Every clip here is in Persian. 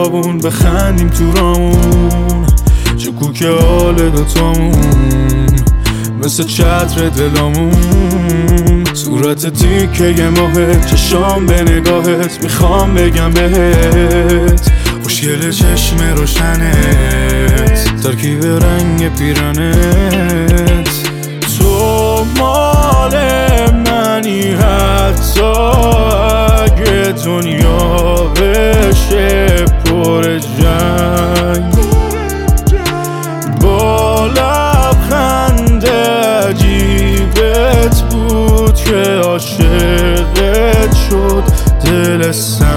خیابون بخندیم تو رامون، شکوک حال دوتامون مثل چتر دلامون. صورت تیکه ماهت، چشام به نگاهت، میخوام بگم بهت خوشگل چشم روشنت، ترکیب رنگ پیرنت. تو مال منی حتی اگه دنیا بشه پر جنگ، با لبخند عجیبت بود که عاشقت شد دل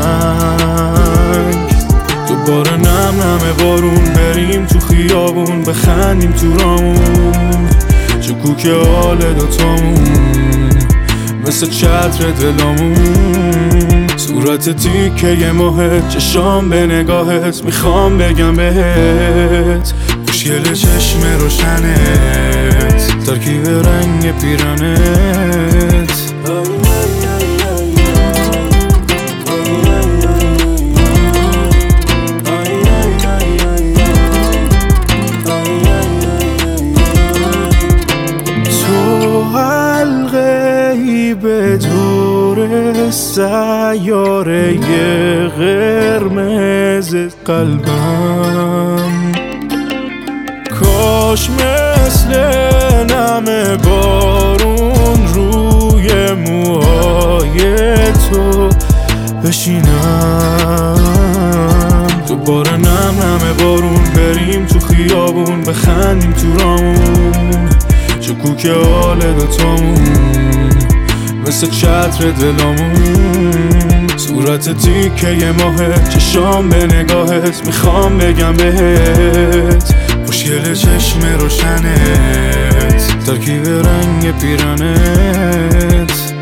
سنگ. دوباره نم نم بارون، بریم تو خیابون بخندیم تو رامون، شکوک حال دوتامون مثل چتر دلامون. صورت تیکه ماهت، چشام به نگاهت، میخوام بگم بهت خوشگل چشم روشنت، ترکیب رنگ پیرنت. به دور سیاره قرمز قلبم، کاش مثل نم بارون روی موهای تو بشینم. دوباره نم نم بارون، بریم تو خیابون بخندیم تو رامون، شکوک حال دوتامون مثل چتر دلامون. صورت تیکه ماهت، چشام به نگاهت، میخوام بگم بهت خوشگل چشم روشنت، ترکیب رنگ پیرنت.